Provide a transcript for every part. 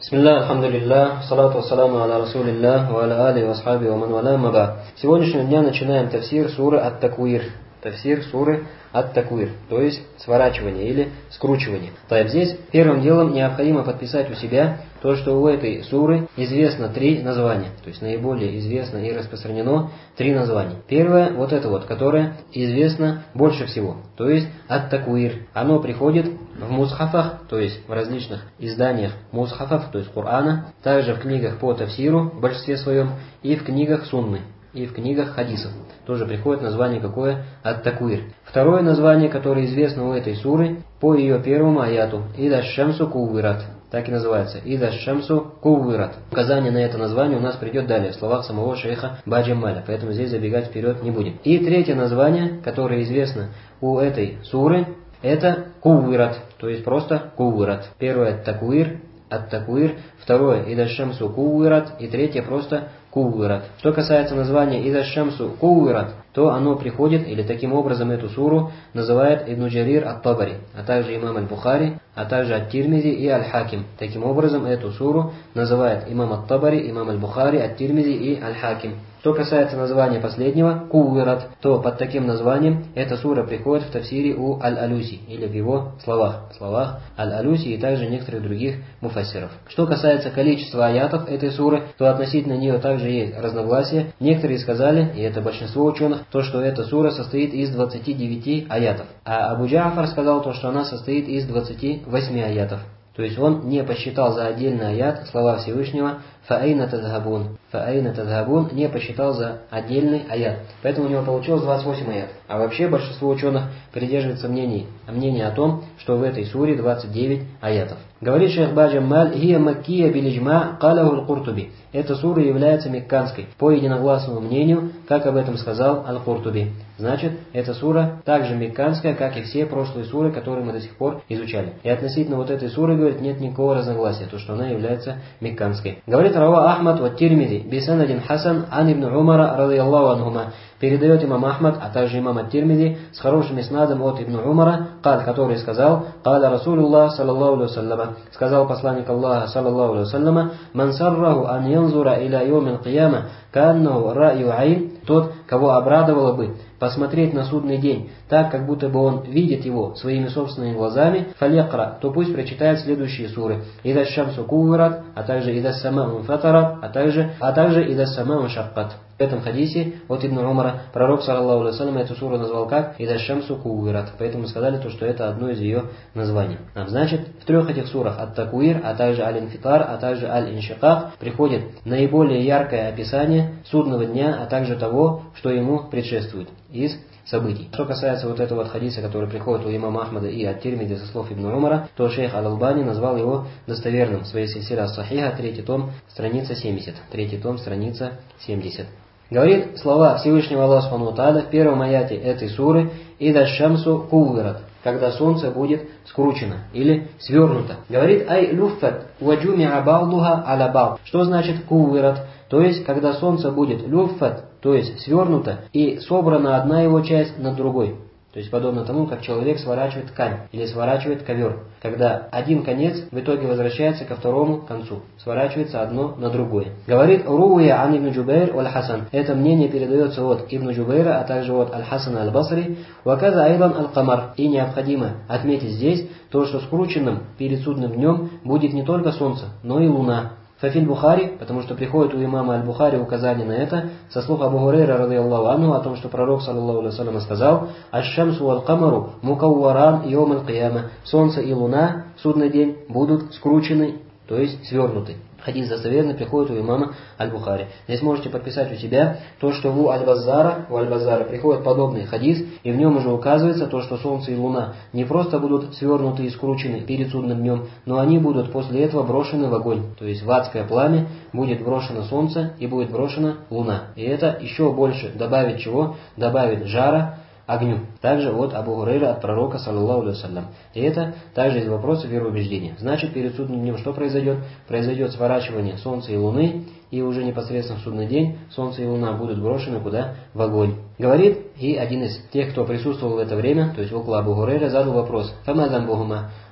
Бисмилля, алхамдулиллах, салату вассаламу аля расулиллах, ва аля али ва асхаби ва ман валя маба. С сегодняшнего дня начинаем тафсир суры ат-Таквир. Тафсир суры ат-Таквир, то есть сворачивание или скручивание. Так, здесь первым делом необходимо подписать у себя то, что у этой суры известно 3 названия. То есть наиболее известно и распространено 3 названия. Первое, вот это вот, которое известно больше всего. То есть ат-Таквир. Оно приходит в мусхафах, то есть в различных изданиях мусхафов, то есть Корана, также в книгах по тафсиру в большинстве своем, и в книгах сунны, и в книгах хадисов. Тоже приходит название какое? Ат-Таквир. Второе название, которое известно у этой суры, по ее первому аяту. Ида шамсу куввират. Так и называется. Ида шамсу куввират. Указание на это название у нас придет далее, в словах самого шейха Баджамаля. Поэтому здесь забегать вперед не будем. И третье название, которое известно у этой суры, это куввират. То есть просто куввират. Первое таквир, ат-Таквир. Второе ида шамсу куввират. И третье просто куввират. Что касается названия ида шамсу куввират, то оно приходит, или таким образом эту суру называет Ибн Джарир ат-Табари, а также имам аль-Бухари, а также ат-Тирмизи и аль-Хаким. Таким образом эту суру называет имам ат-Табари, имам аль-Бухари, ат-Тирмизи и аль-Хаким. Что касается названия последнего, куввират, то под таким названием эта сура приходит в тафсире у Аль-Алюси, или в его словах Аль-Алюси и также некоторых других муфассиров. Что касается количества аятов этой суры, то относительно нее также есть разногласия. Некоторые сказали, и это большинство ученых, то, что эта сура состоит из 29 аятов. А Абу Джа'фар сказал то, что она состоит из 28 аятов. То есть он не посчитал за отдельный аят слова Всевышнего «Фаэйна тазхабун». «Фаэйна тазхабун» не посчитал за отдельный аят. Поэтому у него получилось 28 аят. А вообще большинство ученых придерживается мнения о том, что в этой суре 29 аятов. Говорит шейх Баджамаль: «Хия маккия билиджма калаху аль-Куртуби». Эта сура является мекканской, по единогласному мнению, как об этом сказал аль-Куртуби. Значит, эта сура также мекканская, как и все прошлые суры, которые мы до сих пор изучали. И относительно вот этой суры, говорит, нет никакого разногласия, то, что она является мекканской. Говорит Рава Ахмад ва Тирмизи, бисанадин хасан ан ибн Умара радийаллаху анхума. Передает имам Ахмад, а также имам ат-Тирмизи с хорошим иснадом от ибн Умара, который сказал: «Каля Расулуллах саллаллаху алейхи вассаляма». Сказал посланник Аллаха саллаллаху алейхи вассаляма: «Ман сарраху ан янзура иля йомил кияма каннаху раю айн». Тот, кого обрадовало бы посмотреть на судный день, так, как будто бы он видит его своими собственными глазами, фалякра, то пусть прочитает следующие суры: «Ида шамсу куввират», а также «Ида самау фатарат», а также «Ида самау шаккат». В этом хадисе от Ибн Умара пророк саллаллаху алейхи вассалям эту суру назвал как «Ида шамсу куввират». Поэтому сказали то, что это одно из ее названий. Значит, в 3 этих сурах ат-Таквир, а также аль-Инфитар, а также аль-Иншикак приходит наиболее яркое описание судного дня, а также того, что ему предшествует из событий. Что касается вот этого хадиса, который приходит у имама Ахмада и ат-Тирмизи со слов Ибн Умара, то шейх Аль-Албани назвал его достоверным в своей сильсиле ас-Сахиха, 3 том, страница 70. 3 том, страница 70. Говорит слова Всевышнего Аллаха Субхану ва Тааля в первом аяте этой суры: «Ида шамсу куввират», когда солнце будет скручено или свернуто. Говорит: «Ай люффат ваджумиа ба'духа аля ба'д». Что значит куввират? То есть, когда солнце будет люффат, то есть свернуто, и собрана одна его часть над другой. То есть, подобно тому, как человек сворачивает ткань или сворачивает ковер, когда один конец в итоге возвращается ко второму концу, сворачивается одно на другое. Говорит Руя ан Ибн Джубайр аль-Хасан. Это мнение передается от Ибн Джубайра, а также от Аль-Хасана аль-Басри. Ваказа айдан аль-Камар. И необходимо отметить здесь то, что скрученным перед судным днем будет не только солнце, но и луна. Фафиль Бухари, потому что приходит у имама Аль-Бухари указание на это, со слов Абу Гурейра радийаллаху анху, о том, что пророк саллаллаху алейхи вассалям сказал: «Аш-шамсу валь-камару мукавваран йом аль-кияма». Солнце и луна в судный день будут скручены, то есть свернуты. Хадис достоверно приходит у имама Аль-Бухари. Здесь можете подписать у себя то, что у Аль-Баззара приходит подобный хадис, и в нем уже указывается то, что солнце и луна не просто будут свернуты и скручены перед судным днем, но они будут после этого брошены в огонь. То есть в адское пламя будет брошено солнце и будет брошена луна. И это еще больше добавит чего? Добавит жара огню. Также от Абу Гурейра от пророка саллаллаху алейхи вассалям. И это также из вопросов вероубеждения. Значит, перед судным днем что произойдет? Произойдет сворачивание солнца и луны, и уже непосредственно в судный день солнце и луна будут брошены куда? В огонь. Говорит, и один из тех, кто присутствовал в это время, то есть около Абу Гурейра, задал вопрос: «Фама замбухума?»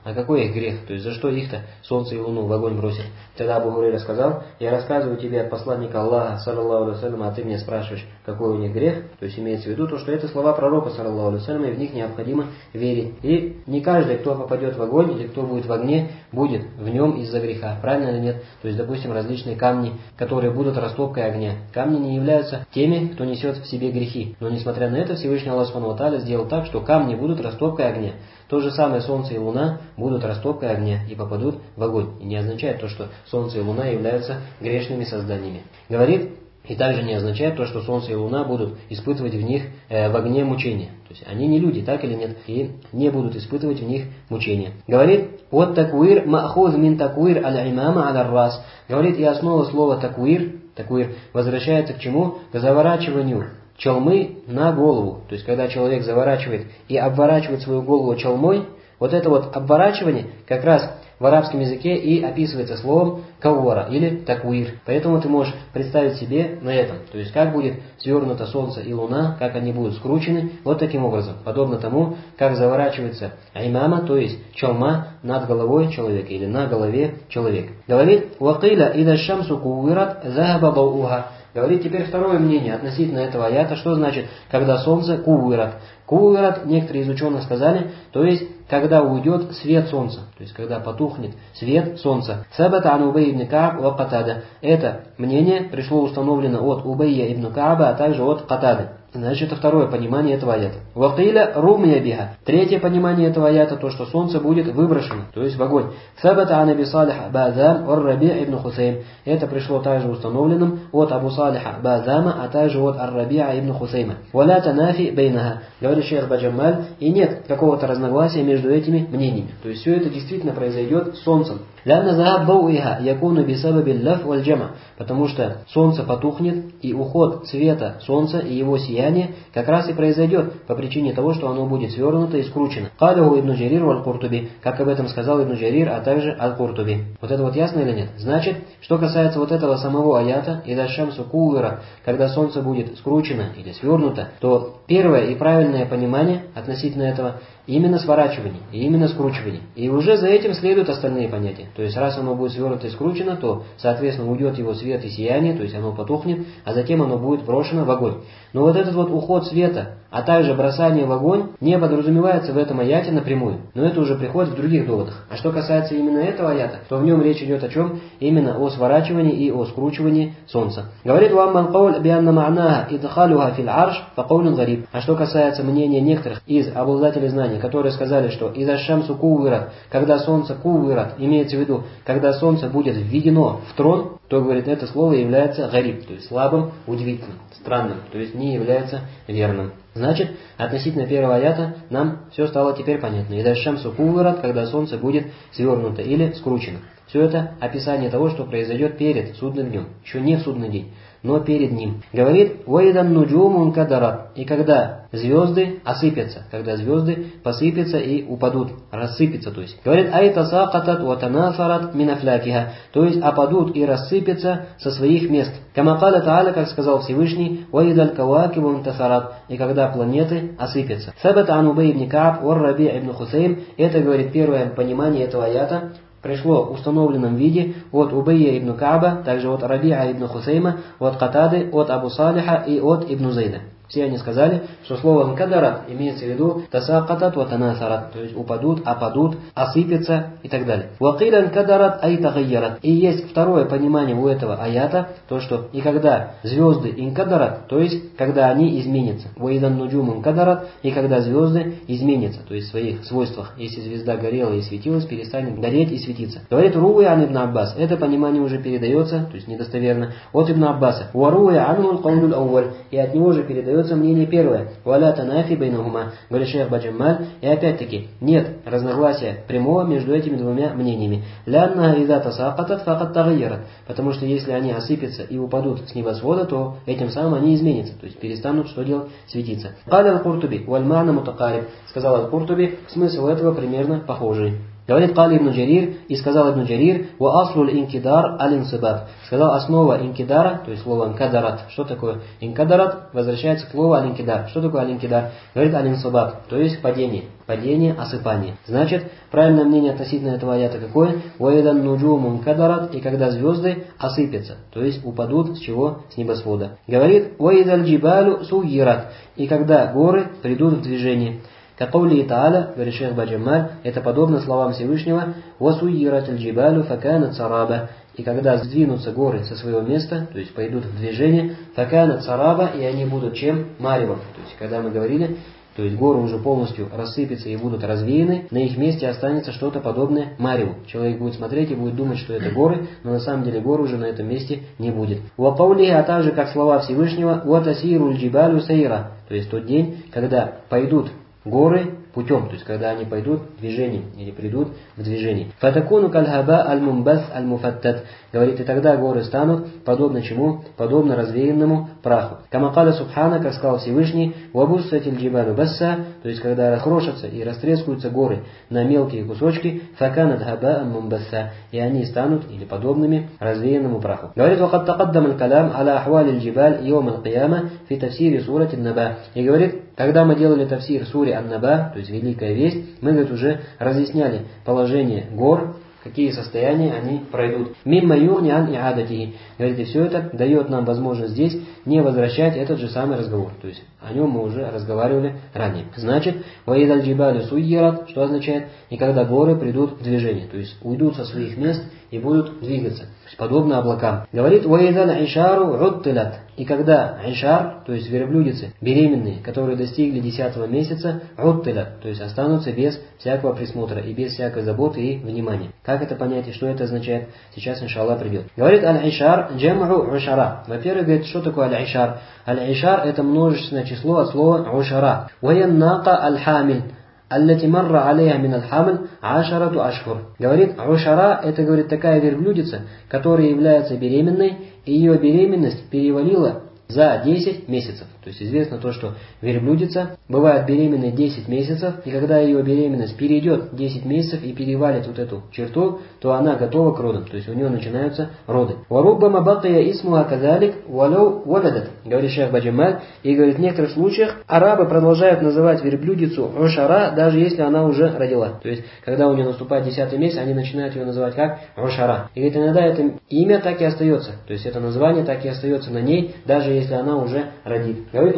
А какой их грех? То есть за что их-то солнце и луну в огонь бросит? Тогда Абу Хурайра сказал: я рассказываю тебе от посланника Аллаха, саллаллаху алейхи вассалям, а ты меня спрашиваешь, какой у них грех? То есть имеется в виду то, что это слова пророка, саллаллаху алейхи вассалям, и в них необходимо верить. И не каждый, кто попадет в огонь или кто будет в огне, будет в нем из-за греха. Правильно или нет? То есть, допустим, различные камни, которые будут растопкой огня. Камни не являются теми, кто несет в себе грехи. Но несмотря на это, Всевышний Аллах Субхану ва Тааля сделал так, что камни будут растопкой огня. То же самое солнце и луна будут растопкой огня и попадут в огонь. И не означает то, что солнце и луна являются грешными созданиями. Говорит, и также не означает то, что солнце и луна будут испытывать в них в огне мучения. То есть они не люди, так или нет, и не будут испытывать в них мучения. Говорит, вот такуир махуз мин такуир аль-имама аль-рас. Говорит, и основа слова такуир возвращается к чему? К заворачиванию чалмы на голову. То есть, когда человек заворачивает и обворачивает свою голову чалмой, вот это вот обворачивание как раз в арабском языке и описывается словом каввара или такуир. Поэтому ты можешь представить себе на этом. То есть, как будет свернуто солнце и луна, как они будут скручены, вот таким образом. Подобно тому, как заворачивается имама, то есть чалма над головой человека или на голове человека. Говорит, «Вакиля ида шамсу кувират захаба бауха». Говорит теперь второе мнение относительно этого аята. Что значит, когда солнце кувират? Кувират, некоторые из ученых сказали, то есть, когда уйдет свет солнца, то есть, когда потухнет свет солнца. Сабата ан Убай ибн Кааб ва Катада. Это мнение пришло установлено от Убайя ибн Кааба, а также от Катады. Значит, это второе понимание этого аята. Вакиля румия биха. Третье понимание этого аята, то, что солнце будет выброшено, то есть в огонь. Сабата ан Аби Салиха Баазам ар-Раби' ибн Хусейм. Это пришло также установленным от Абу Салиха Баазама, а также от ар-Раби' ибн Хусейма. Валя танафи бейнаха. Говорит шейх Баджамаль, и нет какого-то разногласия между этими мнениями. То есть все это действительно произойдет с солнцем. Лянна захаб бауиха якуну бисабаби лаф валь джама. Потому что солнце потухнет, и уход света солнца и его сияние как раз и произойдет по причине того, что оно будет свернуто и скручено. Калиху ибн Джарир валь Куртуби, как об этом сказал ибн Джарир, а также аль-Куртуби. Вот это вот ясно или нет? Значит, что касается вот этого самого аята, ида шамсу кувира, когда солнце будет скручено или свернуто, то первое и правильное понимание относительно этого именно сворачивание и именно скручивание. И уже за этим следуют остальные понятия. То есть, раз оно будет свернуто и скручено, то, соответственно, уйдет его свет и сияние, то есть оно потухнет, а затем оно будет брошено в огонь. Но вот этот вот уход света, а также бросание в огонь, не подразумевается в этом аяте напрямую. Но это уже приходит в других доводах. А что касается именно этого аята, то в нем речь идет о чем? Именно о сворачивании и о скручивании солнца. Говорит, «Вамман кауль бианна ма'наха идхалюха фил арш факаулюн гариб». А что касается мнения некоторых из обладателей знаний, которые сказали, что «Иза шамсу кувират», когда солнце кувират, имеется в виду, когда солнце будет введено в трон, то, говорит, это слово является гариб, то есть слабым, удивительным, странным, то есть не является верным. Значит, относительно первого аята нам все стало теперь понятно. «Иза шамсу кувират», когда солнце будет свернуто или скручено. Все это описание того, что произойдет перед судным днем, еще не в судный день, но перед ним. Говорит, «Вайдан нуджумун кадарат». И когда звезды осыпятся, когда звезды посыпятся и упадут, рассыпятся, то есть. Говорит, «Айта сакатат ватанафарат минафлякиха». То есть, опадут и рассыпятся со своих мест. Камакаля Тааля, как сказал Всевышний, «Вайдаль кавакибу интасарат». И когда планеты осыпятся. Сабата ан Убай ибн Кааб вар Раби' ибн Хусейм. Это, говорит, первое понимание этого аята. Пришло в установленном виде от Убайя ибн Кааба, также от Раби'a ибн Хусейма, от Катады, от Абу Салиха и от Ибн Зайда. Все они сказали, что словом кадарат имеется в виду тасакатат ва танасарат, то есть упадут, опадут, осыпятся и так далее. Вакилян кадарат ай тагайярат. И есть второе понимание у этого аята, то что и когда звезды инкадарат, то есть когда они изменятся. Ваидан нуджум инкадарат, и когда звезды изменятся, то есть в своих свойствах. Если звезда горела и светилась, перестанет гореть и светиться. Говорит Руя ан ибн Аббас. Это понимание уже передается, то есть недостоверно, от ибн Аббаса. Варуя анхул каулюл ауаль. И от него же передается мнение первое. «Валя танафи бейнахума», говорит шейх Баджамаль, и опять-таки нет разногласия прямого между этими двумя мнениями. «Лянна иза тасакатат факат тагайярат», потому что если они осыпятся и упадут с небосвода, то этим самым они изменятся, то есть перестанут что делать? Светиться. «Каля аль-Куртуби, валь ма'на мутакариб», сказал аль-Куртуби, смысл этого примерно похожий. Говорит Кали ибн Джарир, и сказал ибн Джарир, «Ва аслу инкидар аль-инсибат». Сказал, основа инкидара, то есть слово инкадарат. Что такое инкадарат? Возвращается к слову аль-инкидар. Что такое аль-инкидар? Говорит аль-инсибат, то есть падение. Падение, осыпание. Значит, правильное мнение относительно этого аята какое? «Ваидан нуджуму инкадарат», и когда звезды осыпятся, то есть упадут с чего? С небосвода. Говорит, «Ваидаль джибалю суйират», и когда горы придут в движение. Какаули Тааля, говорит шейх Баджамаль, это подобно словам Всевышнего «Васуйират аль-джибалю факанат сараба». И когда сдвинутся горы со своего места, то есть пойдут в движение, факанат сараба, и они будут чем? Маревом. То есть, когда мы говорили, то есть горы уже полностью рассыпятся и будут развеяны, на их месте останется что-то подобное мареву. Человек будет смотреть и будет думать, что это горы, но на самом деле горы уже на этом месте не будет. Уапаули, а также как слова Всевышнего «Уатасиру аль-джибалю сайра», то есть тот день, когда пойдут горы путем, то есть когда они пойдут движением или придут в движение. Фатакуну кальхаба аль-мумбас аль-муфаттат. Говорит, и тогда горы станут подобно чему? Подобно развеянному праху. Камакаля Субхана, как сказал Всевышний, вабуссатиль джибалю басса, то есть когда раскрошатся и растрескаются горы на мелкие кусочки, факанат хаба аль-мумбасса, и они станут или подобными развеянному праху. Говорит, вакад такаддам аль-калям аля ахвали аль-джибаль йом аль-кияма фи тафсири сурати ан-наба. И говорит, когда мы делали тафсир сури ан-наба, то есть Великая Весть, мы, говорит, уже разъясняли положение гор, какие состояния они пройдут. Мимма юрни ан иадатихи. Говорит, и все это дает нам возможность здесь не возвращать этот же самый разговор. То есть о нем мы уже разговаривали ранее. Значит, ваидаль джибалю суйират, что означает? И когда горы придут в движение, то есть уйдут со своих мест и будут двигаться, то есть подобно облакам. Говорит, ваидаль айшару уттилат. И когда айшар, то есть верблюдицы, беременные, которые достигли 10-го месяца, уттилат, то есть останутся без всякого присмотра и без всякой заботы и внимания. Как это понять и что это означает? Сейчас, иншаллах, придет. Говорит, аль-айшар джам'у ушара. Во-первых, говорит, что такое аль-айшар? Аль-айшар это множественное число от слова ушара. Ваяннака аль-хамиль. Аллати марра алейха мин аль-хамль ашарату ашхур. Говорит, ушара это, говорит, такая верблюдица, которая является беременной, и ее беременность перевалила за 10 месяцев. То есть известно то, что верблюдица бывает беременной 10 месяцев, и когда ее беременность перейдет 10 месяцев и перевалит вот эту черту, то она готова к родам, то есть у нее начинаются роды. «Варуббама бакия исмуха казалик валау вададат», говорит шейх Баджамаль, и говорит, в некоторых случаях арабы продолжают называть верблюдицу ушара, даже если она уже родила. То есть, когда у нее наступает 10-й месяц, они начинают ее называть как ушара. И говорит, иногда это имя так и остается, то есть это название так и остается на ней, даже если она уже родит. Говорит,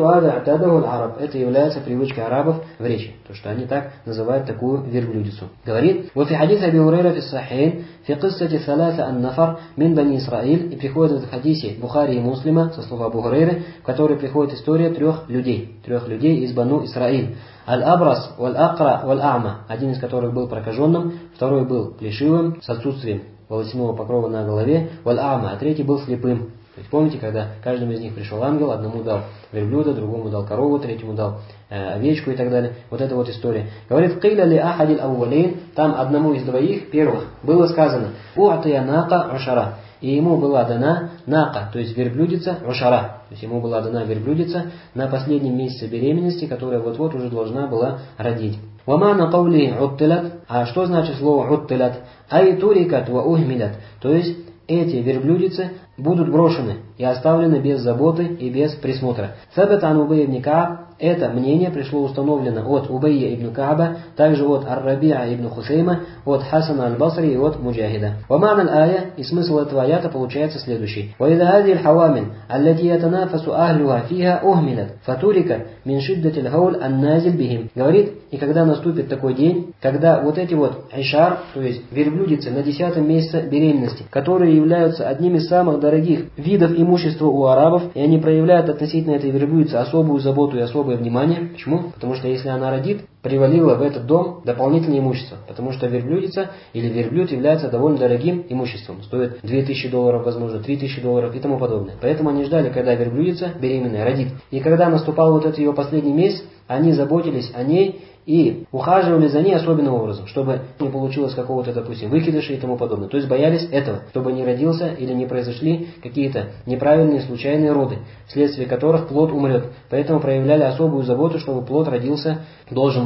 это является привычкой арабов в речи, то что они так называют такую верблюдицу. Говорит, вот в хадис Аби Хурайра фи сахихейн фи киссати саласа ан-нафар мин бани Исраиль, и приходит в этом хадисе Бухари и Муслима со слов Абу Хурайры, в которой приходит история трех людей из Бану Исраиль. Аль-Абрас, Валь-Акра, Валь-Ама, один из которых был прокаженным, второй был плешивым, с отсутствием волосяного покрова на голове, Валь-Ама, а третий был слепым. То есть помните, когда каждому из них пришел ангел, одному дал верблюда, другому дал корову, третьему дал овечку и так далее. Вот эта вот история. Говорит, «Киля ли ахадиль аувалейн», там одному из двоих первых было сказано, «Уатия нака ушара», и ему была дана нака, то есть верблюдица ушара. То есть ему была дана верблюдица на последнем месяце беременности, которая вот-вот уже должна была родить. «Вамана каули уттилат», а что значит слово уттилат? «Ай турикат ва ухмилят», то есть эти верблюдицы будут брошены и оставлены без заботы и без присмотра. Сабат ан Убай ибн Кааб, это мнение пришло установлено от Убайя ибн Кааба, также от Ар-Рабиа ибн Хусейма, от Хасана аль-Басри и от Муджахида. Ваман аль-ая, и смысл этого аята получается следующий. وَإِذَا هَذِهِ الْحَوَامِلْ الَّتِي يَتَنَافَسُ أَهْلُهَا فِيهَا أُهْمِلَتْ فَتُرِكَ مِنْ شِدَّةِ الْهَوْلِ النَّازِلِ بِهِمْ. Говорит, и когда наступит такой день, когда вот эти вот айшар, то есть верблюдицы на 10-м месяце беременности, которые являются одним из самых дорогих видов имущества у арабов, и они проявляют относительно этой верблюдицы особую заботу и особое внимание. Почему? Потому что если она родит, привалило в этот дом дополнительное имущество. Потому что верблюдица или верблюд является довольно дорогим имуществом. Стоит $2000, возможно, $3000 и тому подобное. Поэтому они ждали, когда верблюдица беременная родит. И когда наступал вот этот ее последний месяц, они заботились о ней и ухаживали за ней особенным образом, чтобы не получилось какого-то, допустим, выкидыша и тому подобное. То есть боялись этого, чтобы не родился или не произошли какие-то неправильные случайные роды, вследствие которых плод умрет. Поэтому проявляли особую заботу, чтобы плод родился должным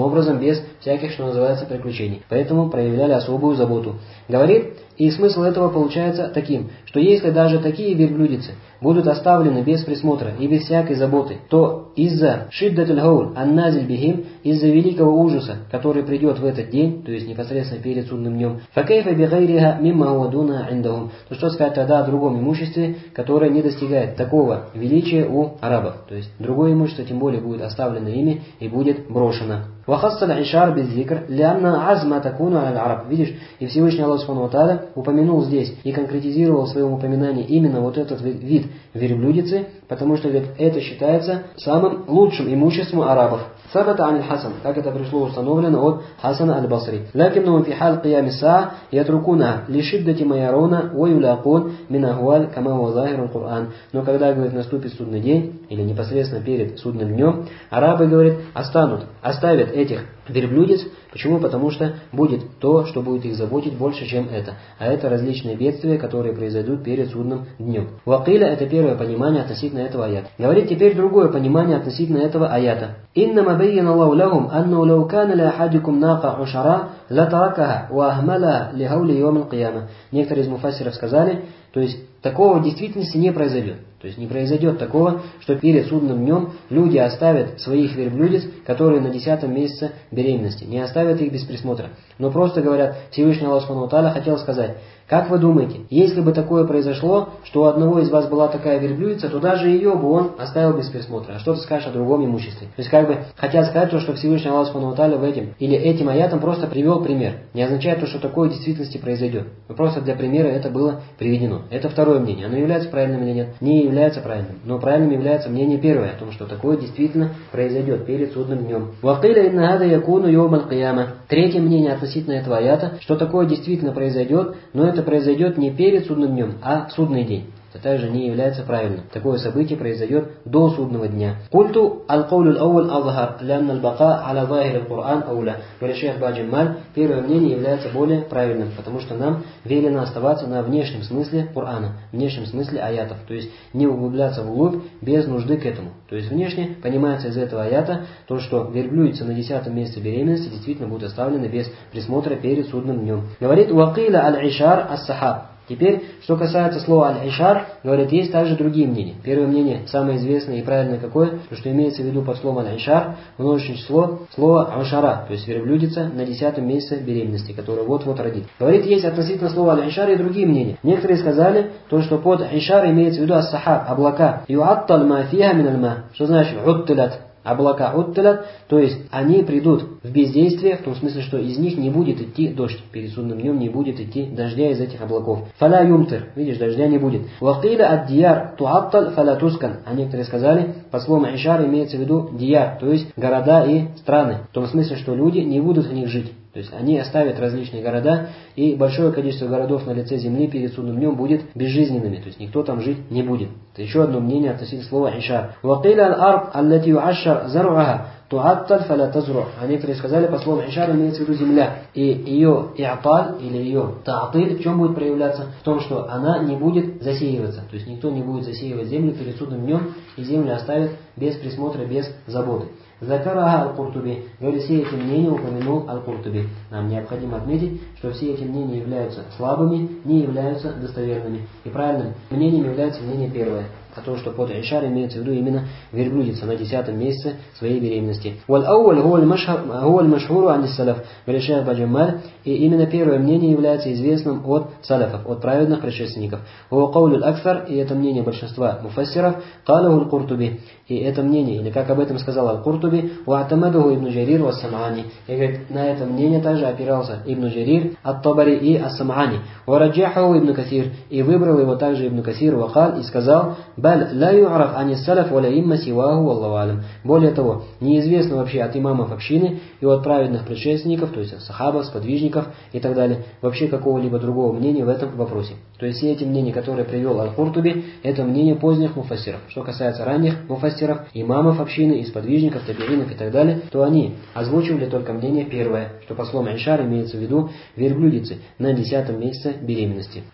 образом, без всяких, что называется, приключений. Поэтому проявляли особую заботу. Говорит, и смысл этого получается таким, что если даже такие верблюдицы будут оставлены без присмотра и без всякой заботы, то из-за шиддатуль хауль анназиль бихим, из-за великого ужаса, который придет в этот день, то есть непосредственно перед судным днем, факайфа бигайриха мимма хуа дуна индахум, то что сказать тогда о другом имуществе, которое не достигает такого величия у арабов, то есть другое имущество тем более будет оставлено ими и будет брошено. وخص العشار بالذكر لأن عزم تكون على العرب. Видишь, и Всевышний Аллах Субхану ва Тааля упомянул здесь и конкретизировал в своем упоминании именно вот этот вид верблюдицы, потому что это считается самым лучшим имуществом арабов. ثبت عن الحسن, как это пришло установлено от Хасана аль-Басри. لكنهم في حال قيام الساعة يتركونها لشدة ما يرون ويلاقون من أهوال كما هو ظاهر القرآن. Но когда, говорит, наступит судный день, или непосредственно перед судным днем, арабы, говорит, оставят этих верблюдец. Почему? Потому что будет то, что будет их заботить больше, чем это. А это различные бедствия, которые произойдут перед судным днем. Вакиля — это первое понимание относительно этого аята. Говорит теперь другое понимание относительно этого аята. «Иннама байяна Аллаху лахум анну лау кана ля ахадикум нака ушара ла таракаха ва ахмала ли хаули йом аль-кияма». Некоторые из муфассиров сказали, то есть такого в действительности не произойдет. То есть не произойдет такого, что перед судным днем люди оставят своих верблюдец, которые на 10-м месяце беременности, не оставят их без присмотра. Но просто говорят, Всевышний Аллах Субхану ва Тааля хотел сказать, как вы думаете, если бы такое произошло, что у одного из вас была такая верблюдица, то даже ее бы он оставил без присмотра. А что ты скажешь о другом имуществе? То есть как бы хотят сказать то, что Всевышний Аллах Субхану ва Тааля в этом или этим аятом просто привел пример. Не означает то, что такое в действительности произойдет. Но просто для примера это было приведено. Это второе мнение. Оно является правильным или нет? Не является правильным. Но правильным является мнение первое, о том, что такое действительно произойдет перед судным днем. Вакиля инна хада якуну йом аль-кияма. Третье мнение относительно этого аята, что такое действительно произойдет, но это произойдет не перед судным днем, а в судный день. Это также не является правильным. Такое событие произойдет до судного дня. Культу аль-каулю аль-ауаль азхар, лянна аль-бака аля захир аль-Кур'ан ауля. Говорит шейх Баджималь, первое мнение является более правильным, потому что нам велено оставаться на внешнем смысле Кур'ана, внешнем смысле аятов. То есть не углубляться вглубь без нужды к этому. То есть внешне понимается из этого аята то, что верблюдицы на 10-м месяце беременности действительно будут оставлены без присмотра перед судным днем. Говорит «Вакиля аль-ишар ас-сахаб». Теперь, что касается слова аль-ишар, говорит, есть также другие мнения. Первое мнение, самое известное и правильное какое, то, что имеется в виду под словом аль-ишар, множественное число, слово ашара, то есть верблюдица на 10-м месяце беременности, которая вот-вот родит. Говорит, есть относительно слова аль-ишар и другие мнения. Некоторые сказали, то, что под ишар имеется в виду ас-сахаб, облака. Юаттал ма фиха мин аль-ма. Что значит уттилат? Облака уттилат, то есть они придут в бездействие, в том смысле, что из них не будет идти дождь. Перед судным днем не будет идти дождя из этих облаков. Фаля юмтир, видишь, дождя не будет. Вакиля ад-дияр туаттал фаля тускан. А некоторые сказали, по слову ишар имеется в виду дияр, то есть города и страны. В том смысле, что люди не будут в них жить. То есть они оставят различные города, и большое количество городов на лице земли перед судным днем будет безжизненными. То есть никто там жить не будет. Это еще одно мнение относительно слова ишар. Вакиля аль-арб аллати юашшар заруаха туатталь фаля тазру. А некоторые сказали, по слову ишар имеется в виду земля. И ее иаталь или ее таатыль в чем будет проявляться? В том, что она не будет засеиваться. То есть никто не будет засеивать землю перед судным днем, и землю оставят без присмотра, без заботы. Закараха аль-Куртуби. Говорит, все эти мнения упомянул аль-Куртуби. Нам необходимо отметить, что все эти мнения являются слабыми, не являются достоверными. И правильным мнением является мнение первое. О том, что под ишар имеется в виду именно верблюдица на 10-м месяце своей беременности. Валь-ауаль гуаль машхуру ани-салаф. Говорит шейх Баджималь, и именно первое мнение является известным от салафов, от праведных предшественников. Каулю аль-акфар, и это мнение большинства муфассиров, калаху аль-Куртуби. И это мнение, или как об этом сказал аль-Куртуби, уатамадуху ибн Джарир ва Сам'ани. И говорит, на это мнение также опирался ибн Джарир, ат-Табари и ас-Сам'ани. Вараджахаху ибн Касир, и выбрал его также ибн Касир, вакал, и сказал, баль ла ю'раф ани салаф ва ла имма сиваху валлаху алям. Более того, неизвестно вообще от имамов общины и от праведных предшественников, то есть от сахабов, сподвижников и так далее, вообще какого-либо другого мнения в этом вопросе. То есть все эти мнения, которые привел аль-Куртуби, это мнение поздних муфассиров. Что касается ранних муфассиров, имамов общины, и сподвижников, табиинов и так далее, то они озвучивали только мнение первое, что по словам ишар имеется в виду верблюдицы на 10-м месяце беременности.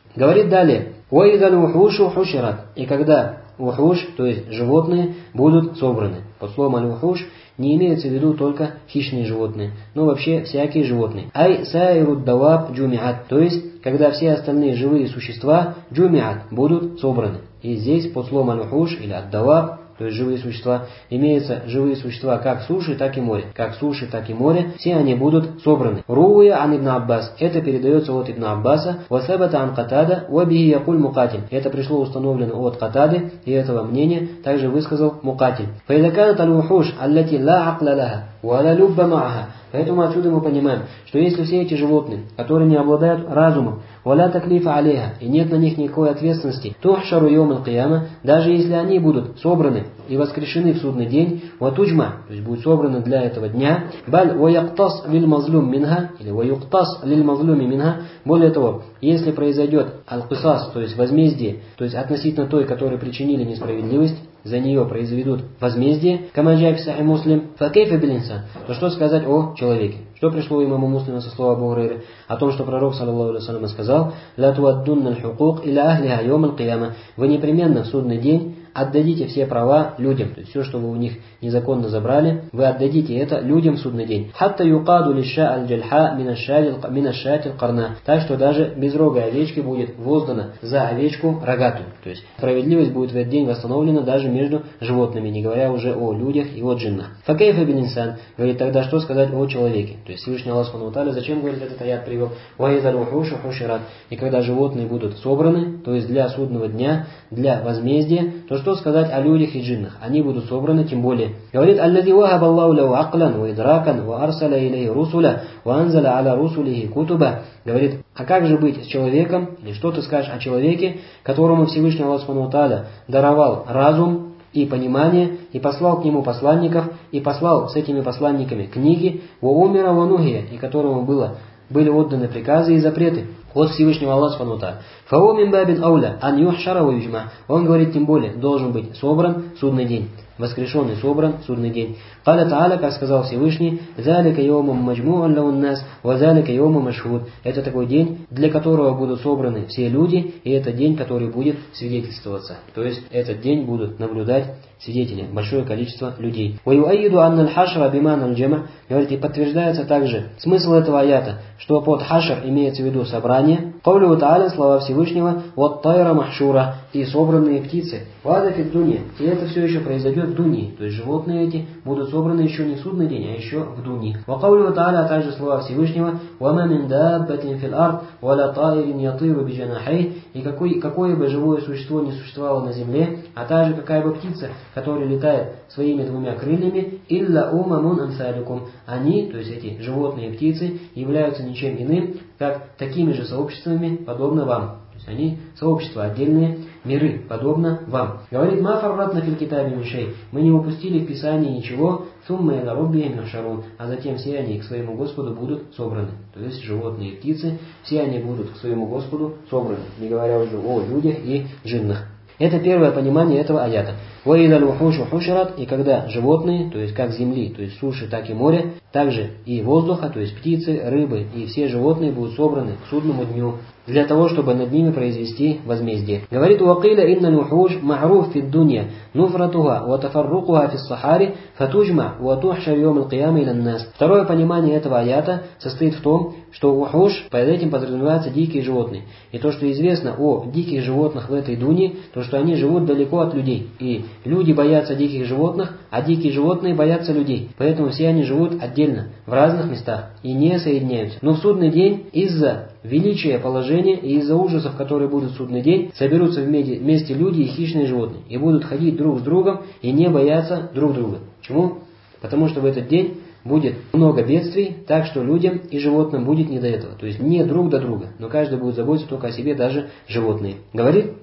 Говорит далее: «Уайдаль ухушу хушират». И когда ухуш, то есть животные, будут собраны. Под словом аль-ухуш не имеется в виду только хищные животные, но вообще всякие животные. Ай сайрут даваб джумиат, то есть когда все остальные живые существа джумиат будут собраны. И здесь под словом аль-ухуш или ад-даваб, то есть живые существа, имеются живые существа как суши, так и море. Как суши, так и море, все они будут собраны. Руя ан ибн Аббас. Это передается от ибн Аббаса. Васабата ан Катада. Вабихи якуль мукатиль. Это пришло установлено от Катады, и этого мнения также высказал Мукатиль. Файдаканат аль-ухуш, аллати ла акла лаха, валя любба мааха. Поэтому отсюда мы понимаем, что если все эти животные, которые не обладают разумом, валя таклифа алейха, и нет на них никакой ответственности, тухшару йом аль-кияма, даже если они будут собраны и воскрешены в судный день, ватуджма, то есть будут собраны для этого дня, баль ваяктас лиль мазлюм минха, или ваюктас лиль мазлюми минха, более того, если произойдет аль-кисас, то есть возмездие, то есть относительно той, которой причинили несправедливость, за нее произведут возмездие, камаджай в Сахих Муслим, факейфа билинсан, то что сказать о человеке? Что пришло у имама Муслима со слова Абу Хурайры? О том, что пророк, саллаллаху алейхи ва саллям, сказал: «Ла туаддунна аль-хукук иля ахлиха йом аль-кияма». Вы непременно в судный день отдадите все права людям, то есть все, что вы у них незаконно забрали, вы отдадите это людям в судный день. Хатта юкаду лиша аль-джальха минашатил карна. Так что даже безрогой овечке будет воздана за овечку рогатую. То есть справедливость будет в этот день восстановлена даже между животными, не говоря уже о людях и о джиннах. Факейфа бин инсан, говорит, тогда что сказать о человеке? То есть Всевышний Аллах Субхану ва Тааля зачем, говорит, этот аят привел? Ваизаль ухушу хушират. И когда животные будут собраны, то есть для судного дня, для возмездия, то что сказать о людях и джиннах? Они будут собраны, тем более. Говорит: «Аллази вахаба Аллаху лаху аклан ва идракан ва арсаля илейхи русуля ва анзаля аля русулихи кутуба». Говорит, а как же быть с человеком, или что ты скажешь о человеке, которому Всевышний Аллах Субхану ва Тааля даровал разум и понимание, и послал к нему посланников, и послал с этими посланниками книги, ва умира ва нухия, и которому были отданы приказы и запреты от Всевышнего Аллаха Субхану ва Тааля. Фау мин бабин ауля ан юхшара ва юджма. Он говорит, тем более должен быть собран судный день. Воскрешен и собран судный день. Каля Тааля, как сказал Всевышний: «Залика йоумум маджму'ан лаун нас, ва залика йоумум машхуд». Это такой день, для которого будут собраны все люди, и это день, который будет свидетельствоваться. То есть этот день будут наблюдать свидетели, большое количество людей. «Ваюаиду анна аль-хашра биман аль-джама». Говорит, и подтверждается также смысл этого аята, что под хашр имеется в виду собрание. Каулю Тааля, слова Всевышнего: «Вот тайра махшура», и собранные птицы. «Вада фид дуния». И это все еще произойдет в дунии, то есть животные эти будут собраны еще не в судный день, а еще в дунии. «Вакаулю Тааля», а также слова Всевышнего: «Вама мин даббатин фил ард, валя таирин ятиру биджанахей». И какое бы живое существо не существовало на земле, а также какая бы птица, который летает своими двумя крыльями, илля умамун амсалюкум. Они, то есть эти животные и птицы, являются ничем иным, как такими же сообществами, подобно вам. То есть они сообщества, отдельные миры, подобно вам. Говорит: «Ма фарратна фил китаби мин шей». Мы не упустили в Писании ничего, сумма иля раббихим яхшарун. А затем все они к своему Господу будут собраны. То есть животные и птицы, все они будут к своему Господу собраны, не говоря уже о людях и джиннах. Это первое понимание этого аята. «Ваидаль ухушу хушират», и когда животные, то есть как земли, то есть суши, так и море, также и воздуха, то есть птицы, рыбы и все животные будут собраны к судному дню, для того, чтобы над ними произвести возмездие. Говорит: «Уакиля инна лухуш ма'руф фид дунья нуфратуха ва тафаррукуха фис сахари фатуджма ва тухшар йом аль-кияма илян нас». Второе понимание этого аята состоит в том, что ухуш, под этим подразумеваются дикие животные. И то, что известно о диких животных в этой дуне, то, что они живут далеко от людей. И люди боятся диких животных, а дикие животные боятся людей. Поэтому все они живут отдельно, в разных местах, и не соединяются. Но в судный день из-за величия положения и из-за ужасов, которые будут в судный день, соберутся вместе люди и хищные животные. И будут ходить друг с другом и не бояться друг друга. Почему? Потому что в этот день будет много бедствий, так что людям и животным будет не до этого. То есть не друг до друга, но каждый будет заботиться только о себе, даже животные. Говорит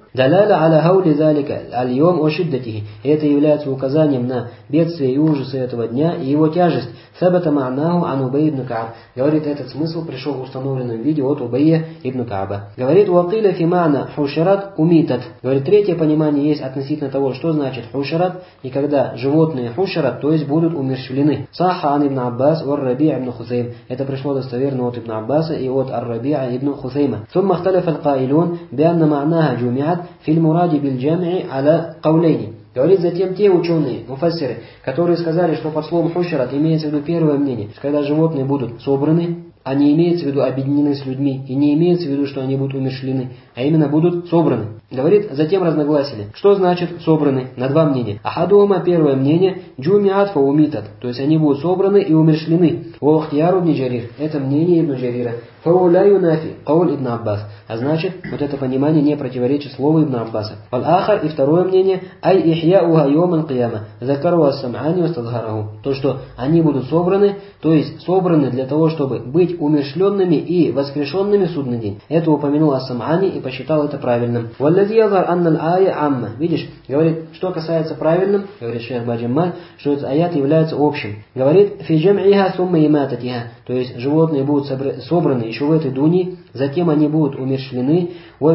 Даляля аля хаули залика аль-йом о шиддатихи. Это является указанием на бедствие и ужасы этого дня и его тяжесть. Сабата ма'наху ан Убай ибн Кааб. Говорит, этот смысл пришел в установленном виде от Убайя ибн Кааба. Говорит, уакиля фи ма'на хушарат умитат. Говорит, третье понимание есть относительно того, что значит хушарат, и когда животные хушарат, то есть будут умерщвлены. Саха ан ибн Аббас вар Раби' ибн Хусейм. Это пришло достоверно от ибн Аббаса и от ар-Раби' ибн Хусейма. Сумма ихталафа аль-каилун бианна ма'наха джумиат фил муради бил джам'i аля каулейни. Говорит, затем те ученые, муфассиры, которые сказали, что под словом хушарат имеется в виду первое мнение, что когда животные будут собраны, а не имеется в виду объединены с людьми, и не имеется в виду, что они будут умерщвлены, а именно будут собраны. Говорит, затем разногласили. Что значит собраны? На два мнения. Ахадума, первое мнение, джумиат фа умитат, то есть они будут собраны и умерщвлены. Вахтияру ибн Джарир, это мнение ибн Джарира. Фауля юнафи, кауль ибн Аббас. А значит, вот это понимание не противоречит слову ибн Аббаса. Вал-ахар, и второе мнение, ай ихьяуха йоман кияма, закару ас-сам'ани вастадхараху. То, что они будут собраны, то есть собраны для того, чтобы быть умерщвленными и воскрешенными в судный день. Это упомянул ас-сам'ани и посчитал это правильным. Видишь, говорит, что касается правильным, говорит шейх Баджамаль, что этот аят является общим. Говорит, фиджам'иха сумма имататиха, то есть животные будут собраны еще в этой дуне, затем они будут умерщвлены,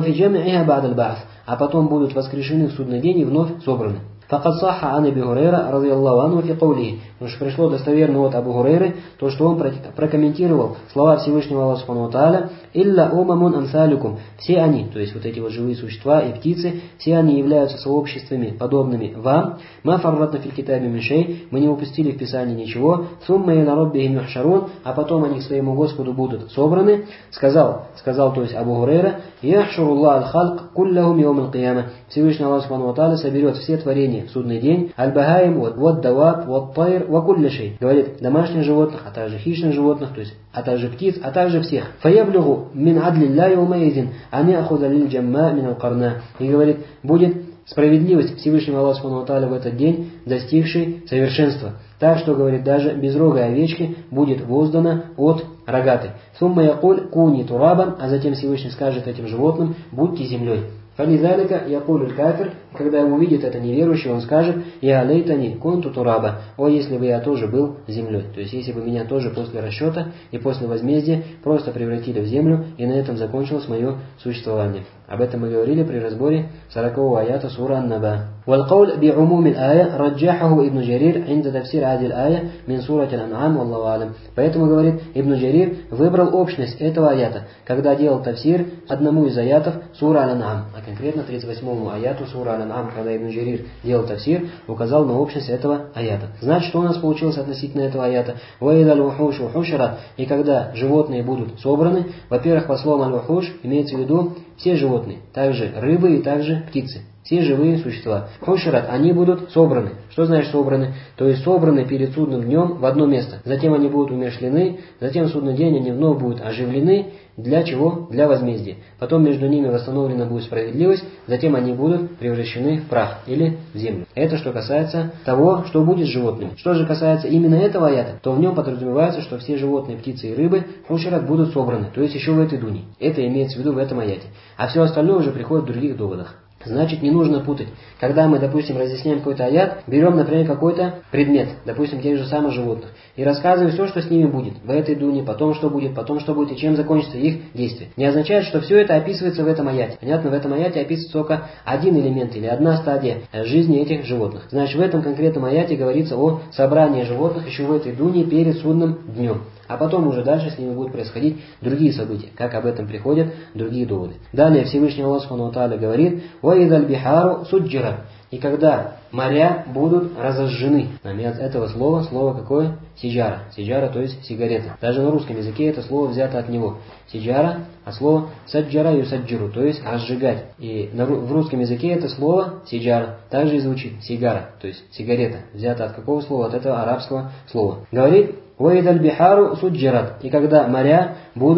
а потом будут воскрешены в судный день и вновь собраны. Факад саха ан Аби Хурайра радийаллаху анху фи каулихи. Потому что пришло достоверно от Абу Хурайры, то, что он прокомментировал слова Всевышнего Аллаха Субхану ва Тааля: «Илля умамун амсалюкум». Все они, то есть вот эти вот живые существа и птицы, все они являются сообществами, подобными вам. Ма фарратна фил китаби мин шей. Мы не упустили в Писании ничего. Сумма иля раббихим юхшарун. А потом они к своему Господу будут собраны. Сказал, то есть Абу Хурайра: «Яхшуруллах аль-халк куллахум йом аль-кияма». Всевышний Аллах Субхану ва Тааля соберет все творения в судный день. Аль-багаим, вад-даваб, вад-тайр, вакулляшей. Говорит, домашних животных, а также хищных животных, то есть, а также птиц, а также всех. Фаяблюгу мин адлилляхи умаизин, ани ахуда лиль джамма мин аль-карна. И говорит, будет справедливость Всевышнего Аллаха Субхану ва Тааля в этот день, достигшей совершенства. Так что, говорит, даже безрогой овечки будет воздана от рогатой. Сумма якуль куни турабан, а затем Всевышний скажет этим животным: будьте землей. Фализалика якуль кафир, когда его увидит это неверующий, он скажет: я лейтани кунту тураба, о, если бы я тоже был землей. То есть, если бы меня тоже после расчета и после возмездия просто превратили в землю, и на этом закончилось мое существование. Об этом мы говорили при разборе 40-го аята сура Ан-Наба. والقول بعموم الآية رجحه ابن جرير عند تفسير هذه الآية من سورة الأنعام والله أعلم. Поэтому, говорит, Ибн Джарир выбрал общность этого аята, когда делал тафсир одному из аятов сура Аль-Ан'ам, а конкретно 38-му аяту сура Аль-Ан'ам, когда Ибн Джарир делал тафсир, указал на общность этого аята. Значит, что у нас получилось относительно этого аята? وَإِذَا الْوُحُوشُ حُشِرَتْ. И когда животные будут собраны, во-первых, по словам аль-вухуш имеется в виду все животные, также рыбы и также птицы. Все живые существа. Хушрат, они будут собраны. Что значит собраны? То есть собраны перед судным днем в одно место. Затем они будут умерщвлены, затем в судный день они вновь будут оживлены. Для чего? Для возмездия. Потом между ними восстановлена будет справедливость, затем они будут превращены в прах или в землю. Это что касается того, что будет с животными. Что же касается именно этого аята, то в нем подразумевается, что все животные, птицы и рыбы, хушрат, будут собраны. То есть еще в этой дуне. Это имеется в виду в этом аяте. А все остальное уже приходит в других доводах. Значит, не нужно путать. Когда мы, допустим, разъясняем какой-то аят, берем, например, какой-то предмет, допустим, тех же самых животных, и рассказываем все, что с ними будет в этой дуне, потом что будет и чем закончится их действие. Не означает, что все это описывается в этом аяте. Понятно, в этом аяте описывается только один элемент или одна стадия жизни этих животных. Значит, в этом конкретном аяте говорится о собрании животных еще в этой дуне перед судным днем. А потом уже дальше с ними будут происходить другие события, как об этом приходят другие доводы. Далее Всевышний Аллах Субхану ва Тааля говорит: «Ваидаль бихару суджират». И когда моря будут разожжены. От этого слова, слово какое? Сиджара. Сиджара, то есть сигарета. Даже на русском языке это слово взято от него. Сиджара, а слово саджара юсаджиру, то есть разжигать. И в русском языке это слово сиджара также и звучит сигара, то есть сигарета. Взято от какого слова? От этого арабского слова. Говорит: «Ваидаль бихару суджират». И когда моря будут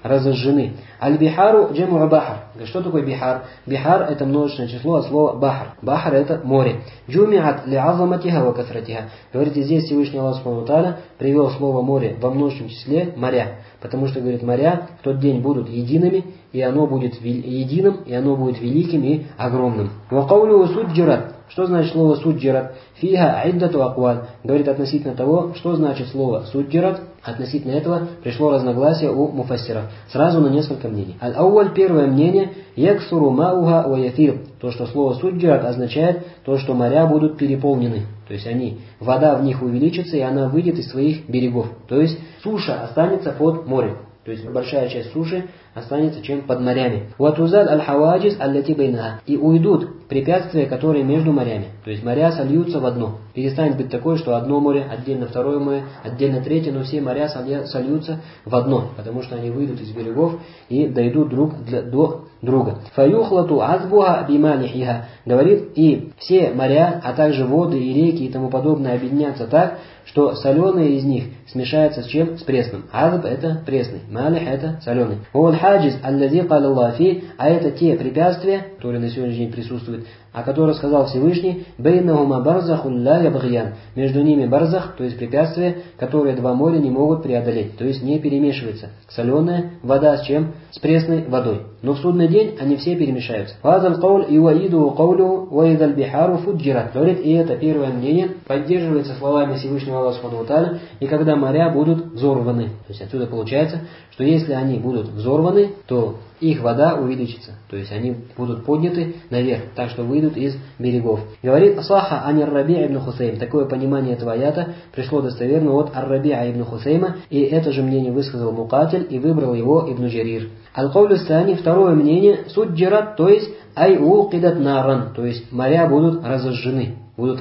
разожжены. Аль-бихару джаму бахар. Что такое бихар? Бихар это множественное число от слова бахар. Бахар это море. Джумиат ли азаматиха ва касратиха. Говорите, здесь Всевышний Аллах Субхану ва Тааля привел слово море во множественном числе моря. Потому что, говорит, моря в тот день будут едиными, и оно будет единым, и оно будет великим и огромным. Вакаулю суджират. Что значит слово суджират? Фиха айддату акваль. Говорит относительно того, что значит слово суджират. Относительно этого пришло разногласие у муфассиров. Сразу на несколько мнений. Аль-ауаль, первое мнение, яксуру мауха ва яфир. То, что слово суджират означает то, что моря будут переполнены. То есть вода в них увеличится, и она выйдет из своих берегов. То есть суша останется под морем. То есть большая часть суши останется чем под морями. Ватузад аль-хаваджиз аллати байнаха. И уйдут препятствия, которые между морями. То есть моря сольются в одно. Перестанет быть такое, что одно море, отдельно второе море, отдельно третье, но все моря сольются в одно. Потому что они выйдут из берегов и дойдут друг до друга. Фаюхлату азбуха бималихиха. Говорит, и все моря, а также воды и реки и тому подобное объединятся так, что соленые из них смешаются с чем? С пресным. Азб это пресный, малих это соленый. Хаджиз аллази каля Аллах фи, а это те препятствия, которые на сегодняшний день присутствуют, о которых сказал Всевышний, бейнахума барзаху ла ябгиян. Между ними барзах, то есть препятствия, которые два моря не могут преодолеть, то есть не перемешивается. Соленая вода с чем? С пресной водой. Но в судный день они все перемешаются. Фазаль кауль иуаиду каулю ваидаль бихару фуджират. Говорит, и это первое мнение поддерживается словами Всевышнего Аллаха Субхану ва Тааля, и когда моря будут взорваны. То есть отсюда получается, что если они будут взорваны, то их вода увеличится. То есть они будут подняты наверх, так что выйдут из берегов. Говорит Асаха ан ар-Раби' ибн Хусейм. Такое понимание этого аята пришло достоверно от ар-Раби' ибн Хусейма, и это же мнение высказал Мукатиль и выбрал его Ибн Джарир. Аль-Каулю Сани, второе мнение, суджират, то есть ай уқидат наран, то есть моря будут разожжены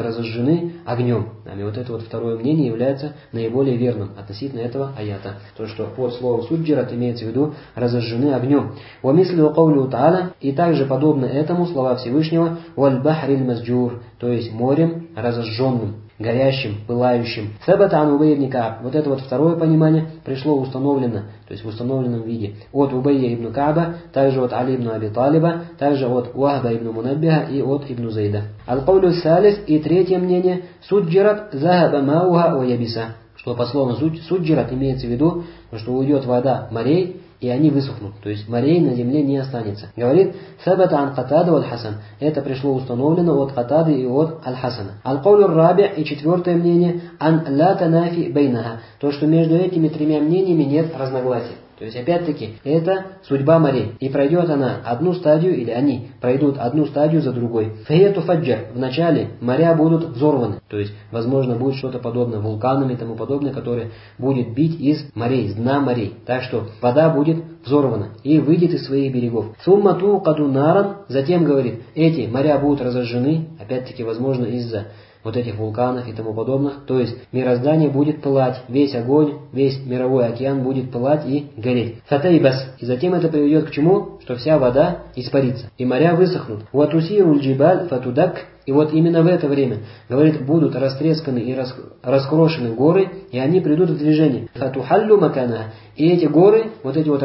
огнем. И вот это вот второе мнение является наиболее верным относительно этого аята. То, что под словом суджират имеется в виду разожжены огнем. Вамислю каулю та'аля, и также подобно этому слова Всевышнего валь бахриль масджур, то есть морем разожженным, горящим, пылающим. Сабата ан Убай ибн Кааб. Вот это вот второе понимание пришло установлено, то есть в установленном виде. От Убайя ибн Кааба, также от Али ибн Аби Талиба, также от Уахба ибн Мунаббиха и от Ибн Зайда. Аль-Каулю Салис, и третье мнение, суджират захаба мауха ва ябиса. Что по слову суджират имеется в виду, что уйдет вода морей, и они высохнут, то есть морей на земле не останется. Говорит, сабата ан Катада валь Хасан. Это пришло установлено от Катады и от Аль-Хасана. Аль-Каулю Раби, и четвертое мнение, ан ла танафи бейнаха. То, что между этими тремя мнениями нет разногласий. То есть, опять-таки, это судьба морей. И пройдет она одну стадию, или они пройдут одну стадию за другой. Фаету фаджар. Вначале моря будут взорваны. То есть, возможно, будет что-то подобное вулканам и тому подобное, которое будет бить из морей, из дна морей. Так что вода будет взорвана и выйдет из своих берегов. Сумма туqadu наран. Затем, говорит, эти моря будут разожжены. Опять-таки, возможно, из-за вот этих вулканов и тому подобных. То есть мироздание будет пылать, весь огонь, весь мировой океан будет пылать и гореть. Фатайбас. И затем это приведет к чему? Что вся вода испарится. И моря высохнут. Ватусируль джибаль фатудак. И вот именно в это время, говорит, будут растресканы и раскрошены горы, и они придут в движение. Фатухаллю макана. И эти горы, вот эти вот